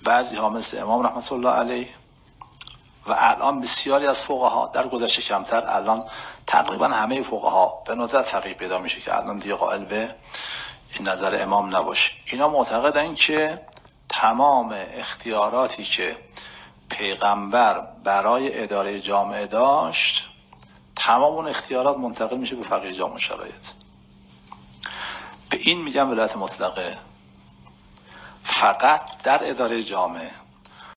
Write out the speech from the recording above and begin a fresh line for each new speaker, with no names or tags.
بعضی ها مثل امام رحمت الله علیه و الان بسیاری از فقها، در گذشته کمتر، الان تقریبا همه فقها به ندرت تغییر پیدا میشه که الان دیگه قائل به این نظر امام نباشه. اینا معتقدن که تمام اختیاراتی که پیغمبر برای اداره جامعه داشت، تمام اون اختیارات منتقل میشه به فقیه جامع شرایط. به این میگم ولایت مطلقه. فقط در اداره جامعه